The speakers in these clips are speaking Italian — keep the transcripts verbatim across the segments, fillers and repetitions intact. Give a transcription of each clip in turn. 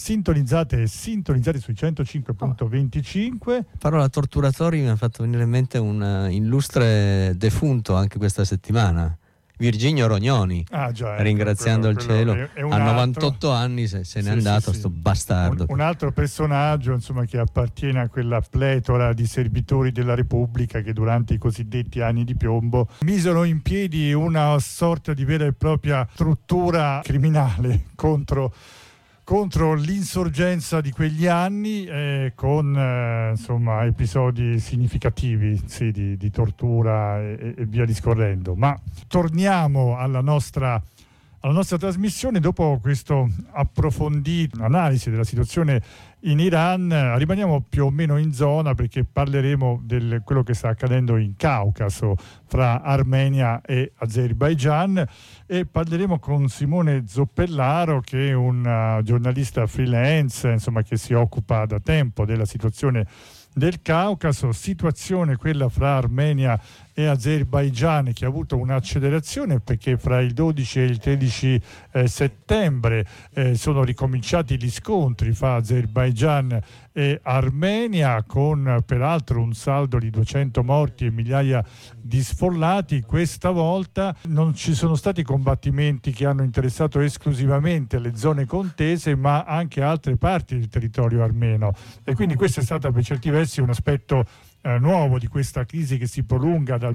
Sintonizzate e sintonizzate sui centocinque virgola venticinque. Parola torturatori mi ha fatto venire in mente un illustre defunto anche questa settimana, Virginio Rognoni. Ah, già, ecco, ringraziando quello, il quello cielo, è, è a novantotto anni se, se sì, n'è andato sì, sto sì. bastardo. Un, un altro personaggio, insomma, che appartiene a quella pletora di servitori della Repubblica che durante i cosiddetti anni di piombo misero in piedi una sorta di vera e propria struttura criminale contro contro l'insorgenza di quegli anni, eh, con eh, insomma episodi significativi sì, di, di tortura e, e via discorrendo. Ma torniamo alla nostra, alla nostra trasmissione. Dopo questa approfondita analisi della situazione in Iran, rimaniamo più o meno in zona, perché parleremo di quello che sta accadendo in Caucaso fra Armenia e Azerbaigian, e parleremo con Simone Zoppellaro, che è un uh, giornalista freelance, insomma, che si occupa da tempo della situazione del Caucaso, situazione quella fra Armenia e Azerbaigian che ha avuto un'accelerazione, perché fra il dodici e il tredici eh, settembre eh, sono ricominciati gli scontri fra Azerbaigian e Armenia, con peraltro un saldo di duecento morti e migliaia di sfollati. Questa volta non ci sono stati combattimenti che hanno interessato esclusivamente le zone contese, ma anche altre parti del territorio armeno, e quindi questo è stato per certi versi un aspetto eh, nuovo di questa crisi che si prolunga dal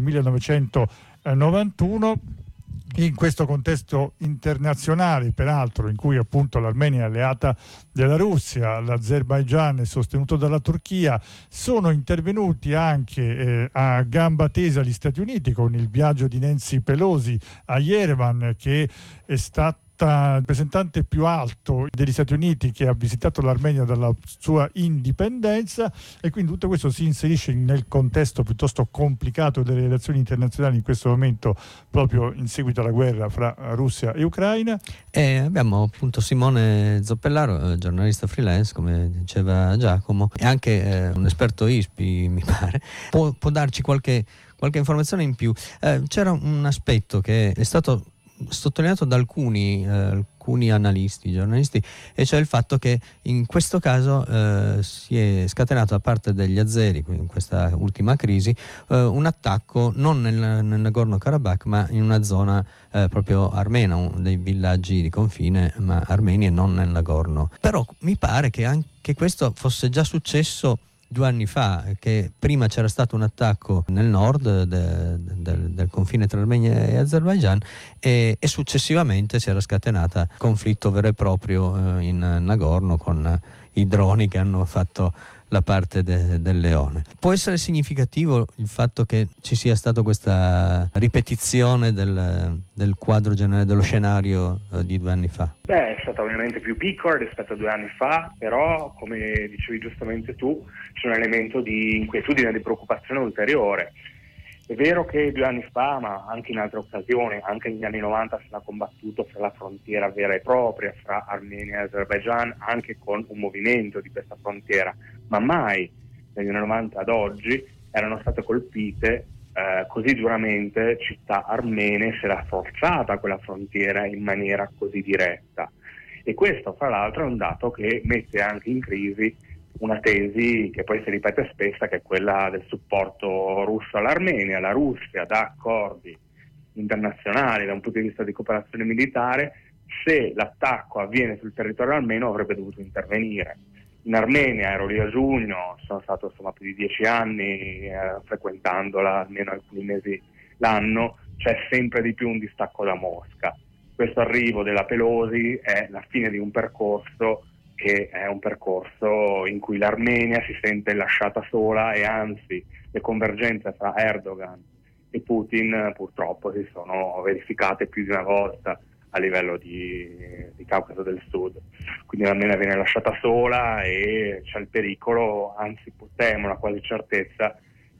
millenovecentonovantuno. In questo contesto internazionale, peraltro, in cui appunto l'Armenia è alleata della Russia, l'Azerbaigian è sostenuto dalla Turchia, sono intervenuti anche eh, a gamba tesa gli Stati Uniti con il viaggio di Nancy Pelosi a Yerevan, che è stato il rappresentante più alto degli Stati Uniti che ha visitato l'Armenia dalla sua indipendenza, e quindi tutto questo si inserisce nel contesto piuttosto complicato delle relazioni internazionali in questo momento, proprio in seguito alla guerra fra Russia e Ucraina. E abbiamo appunto Simone Zoppellaro, giornalista freelance, come diceva Giacomo, e anche eh, un esperto I S P I, mi pare, può, può darci qualche, qualche informazione in più. Eh, c'era un aspetto che è stato sottolineato da alcuni, eh, alcuni analisti, giornalisti, e cioè il fatto che in questo caso eh, si è scatenato da parte degli azeri, in questa ultima crisi, eh, un attacco non nel, nel Nagorno-Karabakh, ma in una zona eh, proprio armena, un, dei villaggi di confine ma armeni e non nel Nagorno. Però mi pare che anche questo fosse già successo due anni fa, che prima c'era stato un attacco nel nord de, de, del, del confine tra Armenia e Azerbaigian, e, e successivamente si era scatenata conflitto vero e proprio eh, in Nagorno, con i droni che hanno fatto la parte de, del leone. Può essere significativo il fatto che ci sia stata questa ripetizione del, del quadro generale, dello scenario eh, di due anni fa? Beh, è stata ovviamente più piccola rispetto a due anni fa, però come dicevi giustamente tu, c'è un elemento di inquietudine e di preoccupazione ulteriore. È vero che due anni fa, ma anche in altre occasioni, anche negli anni novanta, si era combattuto fra la frontiera vera e propria fra Armenia e Azerbaigian, anche con un movimento di questa frontiera, ma mai negli anni novanta ad oggi erano state colpite eh, così duramente città armene, se era forzata quella frontiera in maniera così diretta. E questo, fra l'altro, è un dato che mette anche in crisi una tesi che poi si ripete spesso, che è quella del supporto russo all'Armenia. La Russia dà accordi internazionali da un punto di vista di cooperazione militare. Se l'attacco avviene sul territorio armeno avrebbe dovuto intervenire. In Armenia ero lì a giugno, sono stato insomma più di dieci anni eh, frequentandola almeno alcuni mesi l'anno, c'è sempre di più un distacco da Mosca. Questo arrivo della Pelosi è la fine di un percorso che è un percorso in cui l'Armenia si sente lasciata sola, e anzi le convergenze tra Erdogan e Putin purtroppo si sono verificate più di una volta a livello di, di Caucaso del Sud. Quindi l'Armenia viene lasciata sola e c'è il pericolo, anzi temo la quasi certezza,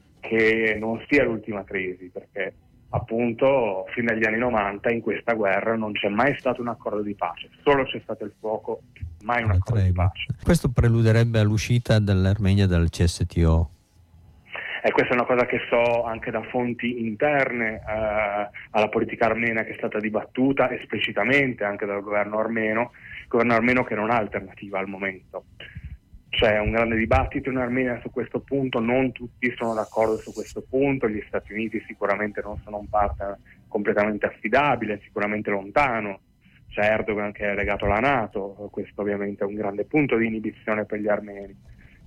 che non sia l'ultima crisi, perché appunto fin dagli anni novanta in questa guerra non c'è mai stato un accordo di pace, solo c'è stato il fuoco, mai un accordo di pace. Questo preluderebbe all'uscita dell'Armenia dal C S T O? E questa è una cosa che so anche da fonti interne eh, alla politica armena, che è stata dibattuta esplicitamente anche dal governo armeno, il governo armeno che non ha alternativa al momento. C'è un grande dibattito in Armenia su questo punto, non tutti sono d'accordo su questo punto, gli Stati Uniti sicuramente non sono un partner completamente affidabile, sicuramente lontano, c'è Erdogan che è legato alla NATO, questo ovviamente è un grande punto di inibizione per gli armeni,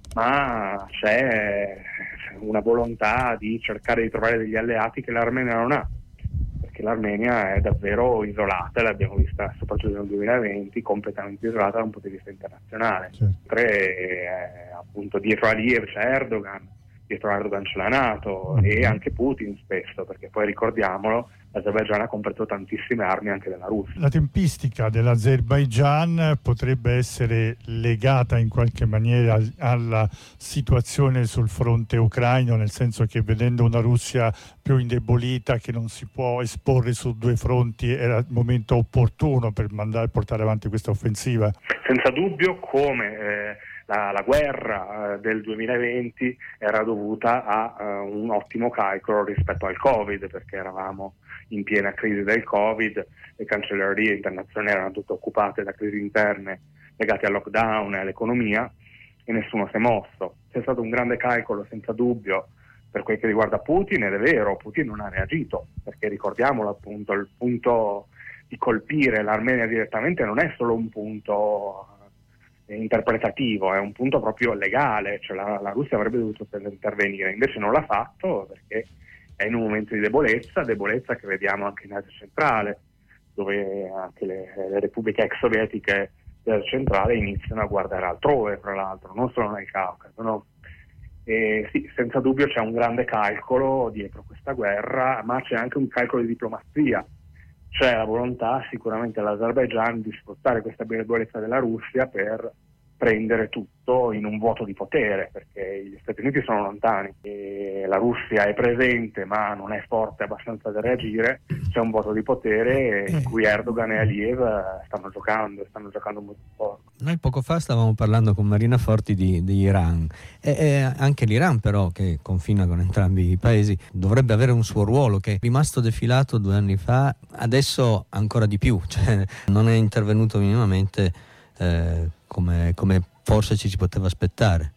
ma c'è una volontà di cercare di trovare degli alleati che l'Armenia non ha, perché l'Armenia è davvero isolata, l'abbiamo vista soprattutto nel duemilaventi, completamente isolata da un punto di vista internazionale. Certo. Eh, appunto dietro Aliyev c'è Erdogan, dietro Erdogan c'è la NATO mm-hmm. e anche Putin spesso, perché poi ricordiamolo, l'Azerbaigian ha comprato tantissime armi anche dalla Russia. La tempistica dell'Azerbaigian potrebbe essere legata in qualche maniera alla situazione sul fronte ucraino, nel senso che vedendo una Russia più indebolita che non si può esporre su due fronti era il momento opportuno per mandare, portare avanti questa offensiva? Senza dubbio, come eh, la, la guerra eh, del duemilaventi era dovuta a uh, un ottimo calcolo rispetto al Covid, perché eravamo in piena crisi del Covid, le cancellerie internazionali erano tutte occupate da crisi interne legate al lockdown e all'economia e nessuno si è mosso. C'è stato un grande calcolo senza dubbio per quel che riguarda Putin, ed è vero, Putin non ha reagito, perché ricordiamolo appunto, il punto di colpire l'Armenia direttamente non è solo un punto interpretativo, è un punto proprio legale, cioè la, la Russia avrebbe dovuto intervenire, invece non l'ha fatto perché è in un momento di debolezza, debolezza che vediamo anche in Asia centrale, dove anche le, le repubbliche ex sovietiche dell'Asia centrale iniziano a guardare altrove, tra l'altro, non solo nel Caucaso, no? E sì, senza dubbio c'è un grande calcolo dietro questa guerra, ma c'è anche un calcolo di diplomazia, c'è la volontà sicuramente dell'Azerbaigian di sfruttare questa debolezza della Russia per prendere tutto in un vuoto di potere, perché gli Stati Uniti sono lontani e la Russia è presente ma non è forte abbastanza da reagire, c'è un vuoto di potere in cui Erdogan e Aliyev stanno giocando, stanno giocando molto forte. Noi poco fa stavamo parlando con Marina Forti di, di Iran e, e anche l'Iran però, che confina con entrambi i paesi, dovrebbe avere un suo ruolo che è rimasto defilato due anni fa, adesso ancora di più, cioè non è intervenuto minimamente eh, come, come forse ci si poteva aspettare.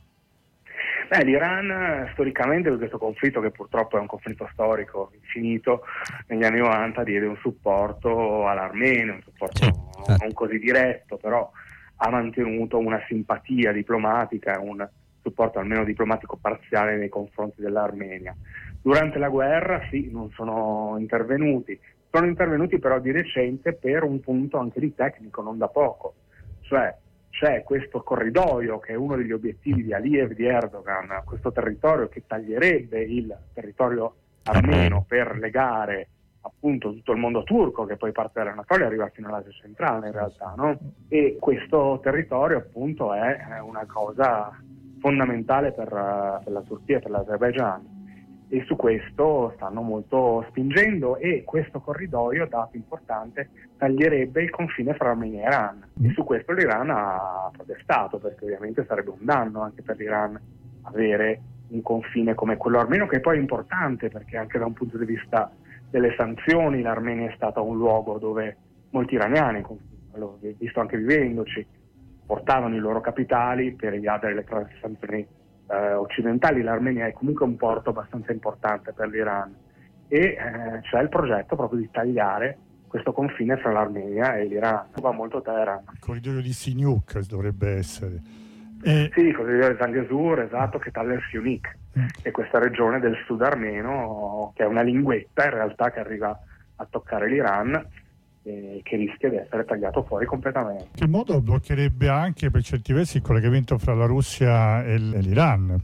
Beh, l'Iran storicamente, per questo conflitto che purtroppo è un conflitto storico infinito, negli anni novanta diede un supporto all'Armenia, un supporto sì, non così diretto, però ha mantenuto una simpatia diplomatica, un supporto almeno diplomatico parziale nei confronti dell'Armenia. Durante la guerra sì, non sono intervenuti, sono intervenuti però di recente per un punto anche di tecnico, non da poco, cioè c'è questo corridoio che è uno degli obiettivi di Aliyev, di Erdogan, questo territorio che taglierebbe il territorio armeno per legare appunto tutto il mondo turco, che poi parte dall'Anatolia e arriva fino all'Asia centrale in realtà, no? E questo territorio appunto è una cosa fondamentale per, per la Turchia e per l'Azerbaigian, e su questo stanno molto spingendo, e questo corridoio, dato importante, taglierebbe il confine fra Armenia e Iran, e su questo l'Iran ha protestato, perché ovviamente sarebbe un danno anche per l'Iran avere un confine come quello armeno, che poi è importante perché anche da un punto di vista delle sanzioni l'Armenia è stata un luogo dove molti iraniani, l'ho visto anche vivendoci, portavano i loro capitali per evitare le sanzioni eh, occidentali. L'Armenia è comunque un porto abbastanza importante per l'Iran, e eh, c'è il progetto proprio di tagliare questo confine fra l'Armenia e l'Iran. Va molto a Teheran. Il corridoio di Sinyuk dovrebbe essere. E... Sì, il corridoio di Zangezur, esatto, che taglia il Siunik, mm. e questa regione del sud armeno, che è una linguetta in realtà che arriva a toccare l'Iran, eh, che rischia di essere tagliato fuori completamente. Che modo bloccherebbe anche per certi versi il collegamento fra la Russia e l'Iran?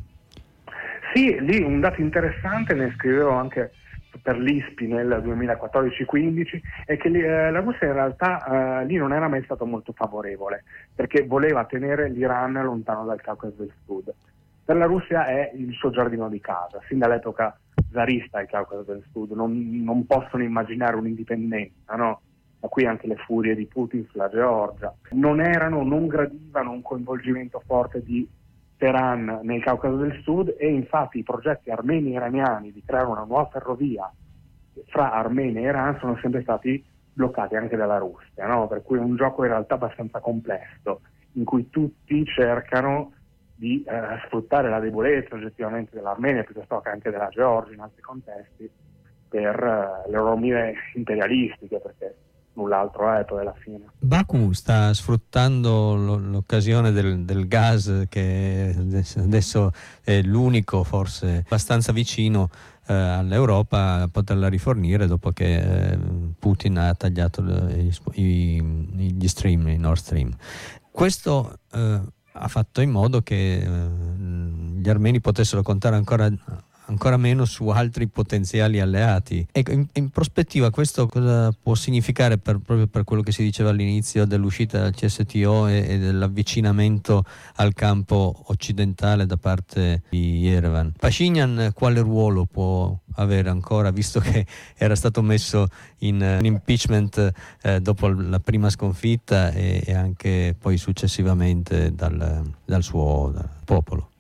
Sì, lì un dato interessante, ne scrivevo anche per l'I S P I nel duemilaquattordici quindici, è che eh, la Russia in realtà eh, lì non era mai stato molto favorevole, perché voleva tenere l'Iran lontano dal Caucaso del Sud. Per la Russia è il suo giardino di casa, sin dall'epoca zarista il Caucaso del Sud, non, non possono immaginare un'indipendenza, no? Da qui anche le furie di Putin sulla Georgia. Non erano, non gradivano un coinvolgimento forte di Teheran nel Caucaso del Sud, e infatti i progetti armeni e iraniani di creare una nuova ferrovia fra Armenia e Iran sono sempre stati bloccati anche dalla Russia, no? Per cui è un gioco in realtà abbastanza complesso, in cui tutti cercano di eh, sfruttare la debolezza oggettivamente dell'Armenia piuttosto che anche della Georgia in altri contesti per eh, le loro mire imperialistiche, perché null'altro è poi alla fine. Baku sta sfruttando lo, l'occasione del, del gas, che adesso è l'unico forse abbastanza vicino eh, all'Europa a poterla rifornire dopo che eh, Putin ha tagliato i, i, gli stream, i Nord Stream. Questo eh, ha fatto in modo che eh, gli armeni potessero contare ancora ancora meno su altri potenziali alleati. Ecco, in, in prospettiva questo cosa può significare per, proprio per quello che si diceva all'inizio dell'uscita dal C S T O e, e dell'avvicinamento al campo occidentale da parte di Yerevan? Pashinyan quale ruolo può avere ancora, visto che era stato messo in, in impeachment eh, dopo la prima sconfitta e, e anche poi successivamente dal, dal suo dal popolo?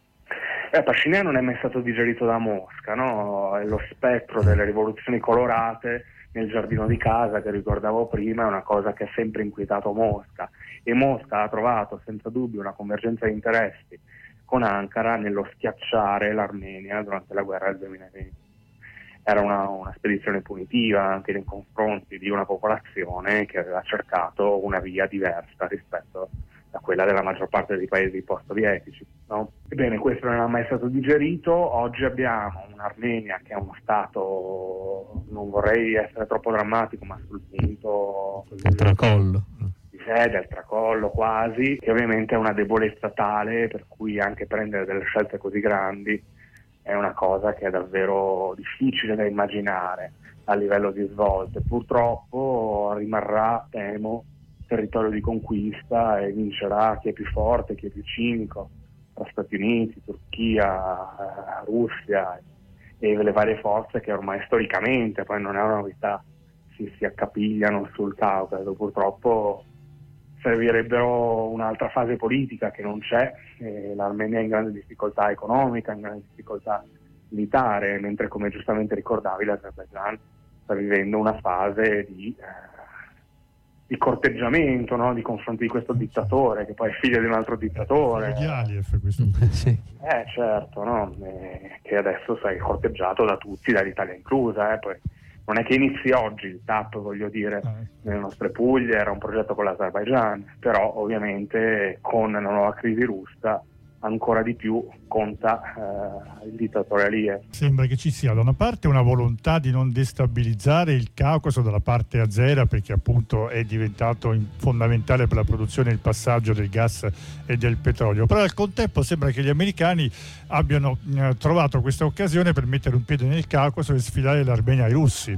Eh, Pashinyan non è mai stato digerito da Mosca, no? È lo spettro delle rivoluzioni colorate nel giardino di casa che ricordavo prima, è una cosa che ha sempre inquietato Mosca, e Mosca ha trovato senza dubbio una convergenza di interessi con Ankara nello schiacciare l'Armenia durante la guerra del duemilaventi. Era una, una spedizione punitiva anche nei confronti di una popolazione che aveva cercato una via diversa rispetto da quella della maggior parte dei paesi post-sovietici, no? Ebbene, questo non è mai stato digerito. Oggi abbiamo un'Armenia che è uno stato, non vorrei essere troppo drammatico, ma sul punto del tracollo, di sé, del tracollo quasi, che ovviamente è una debolezza tale per cui anche prendere delle scelte così grandi è una cosa che è davvero difficile da immaginare a livello di svolte. Purtroppo rimarrà, temo, territorio di conquista e vincerà chi è più forte, chi è più cinico, tra Stati Uniti, Turchia, eh, Russia e le varie forze che ormai storicamente, poi non è una novità, si, si accapigliano sul Caucaso. Purtroppo servirebbero un'altra fase politica che non c'è, e l'Armenia è in grande difficoltà economica, in grande difficoltà militare, mentre, come giustamente ricordavi, l'Azerbaijan sta vivendo una fase di eh, di corteggiamento, no? Di confronti di questo dittatore che poi è figlio di un altro dittatore. Di Aliyev, questo. Sì. Eh certo, no? Eh, che adesso sei corteggiato da tutti, dall'Italia inclusa, eh? Poi non è che inizi oggi il T A P, voglio dire, ah. nelle nostre Puglie era un progetto con l'Azerbaijan, però ovviamente con la nuova crisi russa ancora di più conta eh, il dittatore Aliyev. Sembra che ci sia da una parte una volontà di non destabilizzare il Caucaso dalla parte azera, perché appunto è diventato fondamentale per la produzione e il passaggio del gas e del petrolio, però al contempo sembra che gli americani abbiano eh, trovato questa occasione per mettere un piede nel Caucaso e sfidare l'Armenia ai russi.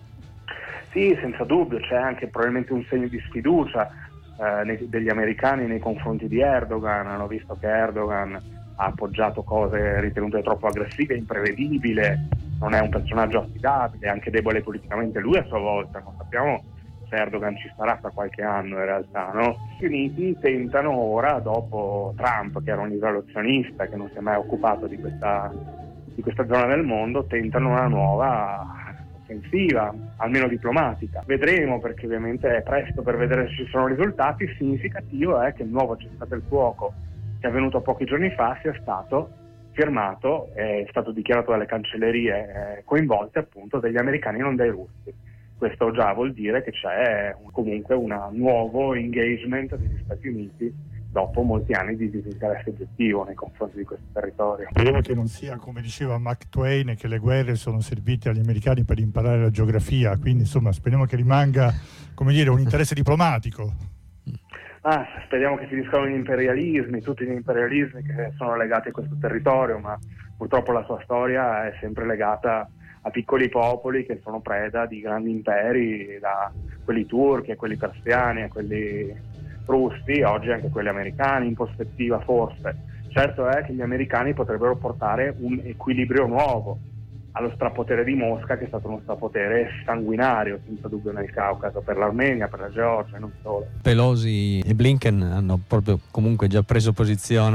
Sì, senza dubbio, c'è anche probabilmente un segno di sfiducia Eh, nei, degli americani nei confronti di Erdogan. Hanno visto che Erdogan ha appoggiato cose ritenute troppo aggressive, imprevedibile, non è un personaggio affidabile, anche debole politicamente lui a sua volta. Non sappiamo se Erdogan ci sarà fra qualche anno in realtà, no? Gli Stati Uniti tentano ora, dopo Trump, che era un isolazionista che non si è mai occupato di questa, di questa zona del mondo, tentano una nuova offensiva, almeno diplomatica. Vedremo, perché ovviamente è presto per vedere se ci sono risultati. Il significativo è che il nuovo cessate il fuoco, che è avvenuto pochi giorni fa, sia stato firmato, è stato dichiarato dalle cancellerie eh, coinvolte, appunto, degli americani e non dai russi. Questo già vuol dire che c'è un, comunque un nuovo engagement degli Stati Uniti dopo molti anni di disinteresse oggettivo nei confronti di questo territorio. Speriamo che non sia, come diceva Mark Twain, che le guerre sono servite agli americani per imparare la geografia, quindi insomma speriamo che rimanga, come dire, un interesse diplomatico. Ah, speriamo che finiscano gli imperialismi, tutti gli imperialismi che sono legati a questo territorio, ma purtroppo la sua storia è sempre legata a piccoli popoli che sono preda di grandi imperi, da quelli turchi a quelli persiani a quelli russi, oggi anche quelli americani in prospettiva forse. Certo è che gli americani potrebbero portare un equilibrio nuovo allo strapotere di Mosca, che è stato uno strapotere sanguinario senza dubbio nel Caucaso, per l'Armenia, per la Georgia e non solo. Pelosi e Blinken hanno proprio comunque già preso posizione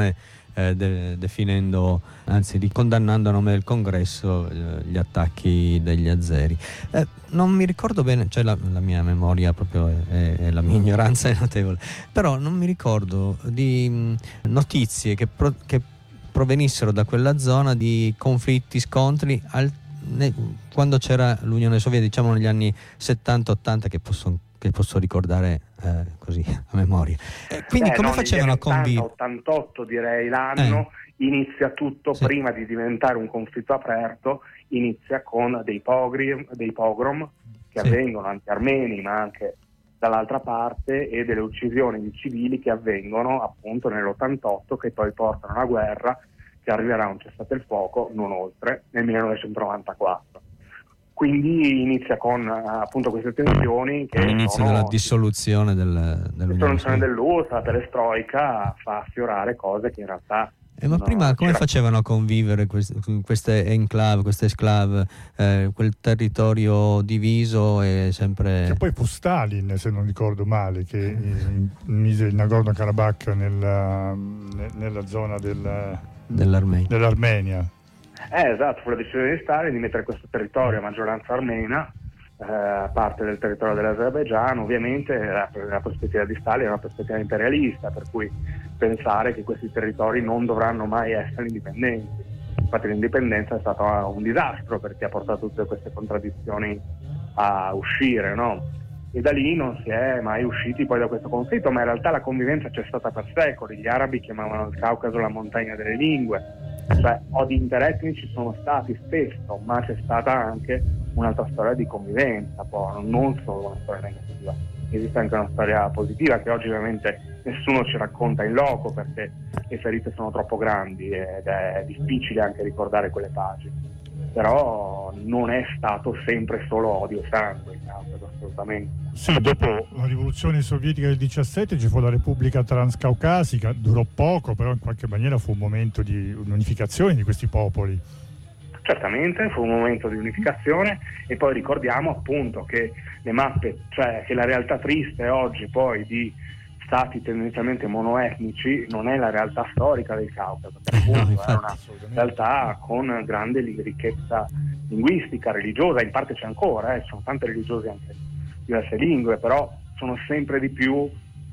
eh, de- definendo, anzi ricondannando a nome del Congresso eh, gli attacchi degli azeri. Eh, non mi ricordo bene, cioè la, la mia memoria proprio è, è la mia ignoranza è notevole, però non mi ricordo di mh, notizie che, pro- che provenissero da quella zona di conflitti, scontri al, ne, quando c'era l'Unione Sovietica, diciamo negli anni settanta ottanta, che posso, che posso ricordare eh, così a memoria. Eh, quindi Beh, come no, facevano a convivere? ottantotto direi l'anno, eh. inizia tutto, sì. Prima di diventare un conflitto aperto, inizia con dei pogrom, dei pogrom che sì. avvengono anche armeni, ma anche dall'altra parte, e delle uccisioni di civili che avvengono appunto nell'ottantotto, che poi portano alla guerra, che arriverà a un cessate il fuoco, non oltre, nel millenovecentonovantaquattro. Quindi inizia con appunto queste tensioni che l'inizio sono, della dissoluzione del, dell'Unione dissoluzione dell'U R S S, la perestroica fa affiorare cose che in realtà Eh, ma prima come facevano a convivere queste, queste enclave, queste esclave, eh, quel territorio diviso e sempre... Che poi fu Stalin, se non ricordo male, che mise il Nagorno-Karabakh nella, nella zona del, dell'Armenia. dell'Armenia. Eh, esatto, fu la decisione di Stalin di mettere questo territorio a maggioranza armena, eh, parte del territorio dell'Azerbaigian. Ovviamente la, la prospettiva di Stalin è una prospettiva imperialista, per cui pensare che questi territori non dovranno mai essere indipendenti. Infatti l'indipendenza è stato un disastro, perché ha portato tutte queste contraddizioni a uscire, no? E da lì non si è mai usciti poi da questo conflitto, ma in realtà la convivenza c'è stata per secoli. Gli arabi chiamavano il Caucaso la montagna delle lingue, cioè odi interetnici ci sono stati spesso, ma c'è stata anche un'altra storia di convivenza, poi non solo una storia negativa. Esiste anche una storia positiva che oggi ovviamente nessuno ci racconta in loco, perché le ferite sono troppo grandi ed è difficile anche ricordare quelle pagine. Però non è stato sempre solo odio e sangue, assolutamente. Sì, dopo la rivoluzione sovietica del diciassette ci fu la Repubblica Transcaucasica, durò poco, però in qualche maniera fu un momento di unificazione di questi popoli. Certamente, fu un momento di unificazione, e poi ricordiamo appunto che le mappe, cioè che la realtà triste oggi poi di stati tendenzialmente monoetnici non è la realtà storica del Caucaso, che appunto no, è una realtà con grande ricchezza linguistica, religiosa, in parte c'è ancora, eh, ci sono tante religiose anche diverse lingue, però sono sempre di più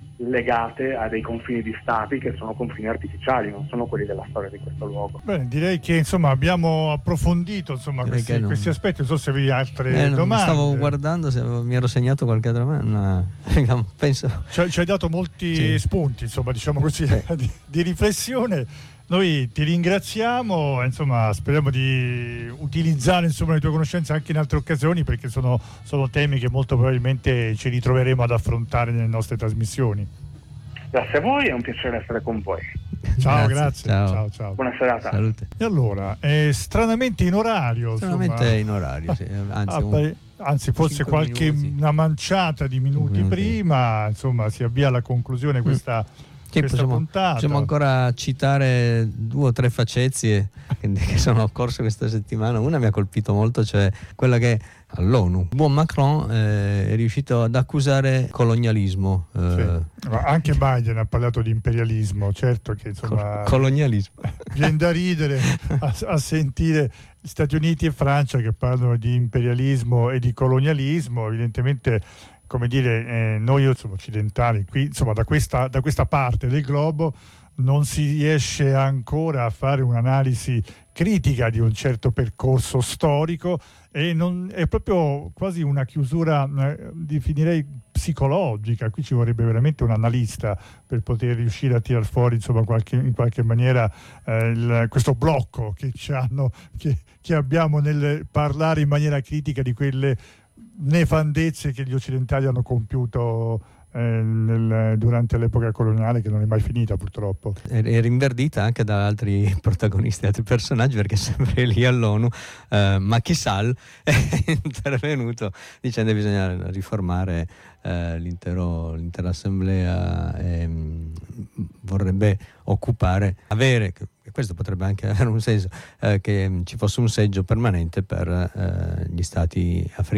legate a dei confini di stati che sono confini artificiali, non sono quelli della storia di questo luogo. Bene, direi che insomma abbiamo approfondito insomma questi, non... questi aspetti. Non so se avevi altre eh, domande. Stavo guardando se mi ero segnato qualche altra domanda. Penso... Ci, ci hai dato molti sì. spunti, insomma, diciamo così, sì. di, di riflessione. Noi ti ringraziamo, insomma, speriamo di utilizzare insomma le tue conoscenze anche in altre occasioni, perché sono, sono temi che molto probabilmente ci ritroveremo ad affrontare nelle nostre trasmissioni. Grazie a voi, è un piacere essere con voi. Ciao, grazie. grazie. Ciao. ciao, ciao. Buona serata. Salute. E allora, è stranamente in orario. Stranamente insomma. in orario, sì. Anzi, ah, un... anzi forse qualche minuti. una manciata di minuti, minuti prima, insomma, si avvia alla conclusione questa... Mm. Sì, possiamo, possiamo ancora citare due o tre facezie che sono occorse questa settimana. Una mi ha colpito molto, cioè quella che all'ONU buon Macron eh, è riuscito ad accusare colonialismo. Eh. Sì. Anche Biden ha parlato di imperialismo, certo che insomma Col- colonialismo. Viene da ridere a, a sentire Stati Uniti e Francia che parlano di imperialismo e di colonialismo. Evidentemente, come dire, eh, noi insomma, occidentali, qui insomma da questa, da questa parte del globo non si riesce ancora a fare un'analisi critica di un certo percorso storico, e non, è proprio quasi una chiusura, eh, definirei psicologica. Qui ci vorrebbe veramente un analista per poter riuscire a tirar fuori insomma qualche, in qualche maniera eh, il, questo blocco che, ci hanno, che, che abbiamo nel parlare in maniera critica di quelle nefandezze che gli occidentali hanno compiuto eh, nel, durante l'epoca coloniale, che non è mai finita purtroppo. È rinverdita anche da altri protagonisti, altri personaggi, perché sempre lì all'ONU eh, Macky Sall è intervenuto dicendo che bisogna riformare eh, l'intero, l'intera assemblea, e mh, vorrebbe occupare, avere, e questo potrebbe anche avere un senso, eh, che ci fosse un seggio permanente per eh, gli stati africani.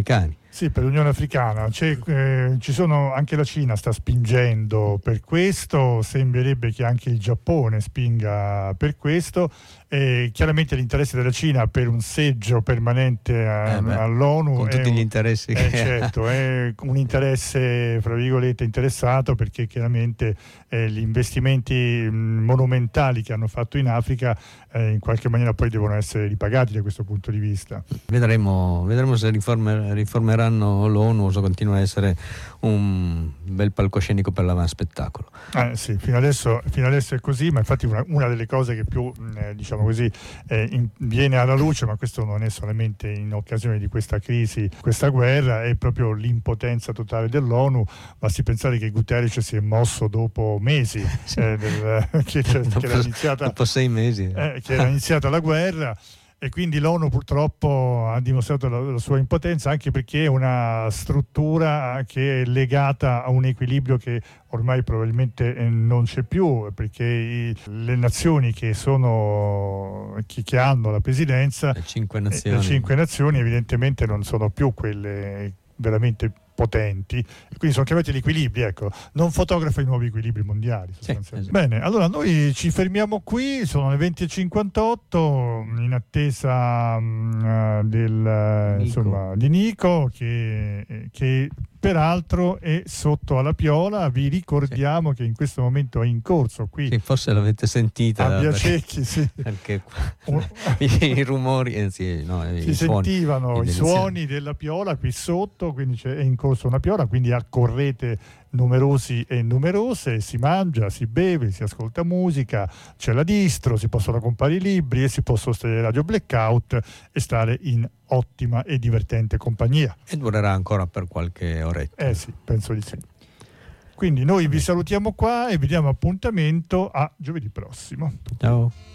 Sì, per l'Unione Africana c'è, eh, ci sono, anche la Cina sta spingendo per questo, sembrerebbe che anche il Giappone spinga per questo. E chiaramente l'interesse della Cina per un seggio permanente a, eh beh, all'ONU con è tutti un, gli interessi è, che certo, è un interesse fra virgolette interessato, perché chiaramente eh, gli investimenti mh, monumentali che hanno fatto in Africa eh, in qualche maniera poi devono essere ripagati da questo punto di vista. Vedremo, vedremo se riformer, riformeranno l'ONU o se continua a essere un bel palcoscenico per l'avanspettacolo. Eh, sì, fino adesso, fino adesso è così, ma infatti una, una delle cose che più eh, diciamo così eh, in, viene alla luce, ma questo non è solamente in occasione di questa crisi, questa guerra, è proprio l'impotenza totale dell'ONU. Basti pensare che Guterres si è mosso dopo mesi eh, del, che, che, dopo, che era iniziata, dopo sei mesi eh, che era iniziata la guerra. E quindi l'ONU purtroppo ha dimostrato la, la sua impotenza, anche perché è una struttura che è legata a un equilibrio che ormai probabilmente non c'è più, perché i, le nazioni che sono che, che hanno la presidenza, le cinque nazioni. le cinque nazioni evidentemente non sono più quelle veramente potenti, e quindi sono chiamati gli equilibri, ecco, non fotografa i nuovi equilibri mondiali sostanzialmente. Sì, esatto. Bene, allora noi ci fermiamo qui, sono le venti e cinquantotto, in attesa uh, del, Nico. Insomma, di Nico che, che peraltro è sotto alla Piola. Vi ricordiamo sì. che in questo momento è in corso qui, sì, forse l'avete sentita a Via Cecchi, sì. perché i rumori eh, sì, no, si i sentivano suoni, i suoni della Piola qui sotto, quindi c'è, è in corso una Piola, quindi accorrete numerosi e numerose, si mangia, si beve, si ascolta musica, c'è la distro, si possono comprare i libri e si può sostenere Radio Blackout e stare in ottima e divertente compagnia. E durerà ancora per qualche oretta. Eh sì, penso di sì. Quindi noi vi salutiamo qua e vi diamo appuntamento a giovedì prossimo. Ciao.